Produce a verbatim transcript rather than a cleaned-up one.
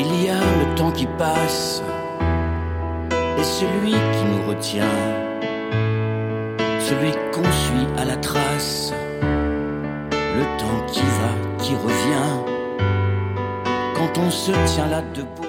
Il y a le temps qui passe et celui qui nous retient, celui qu'on suit à la trace, le temps qui va, qui revient, quand on se tient là debout.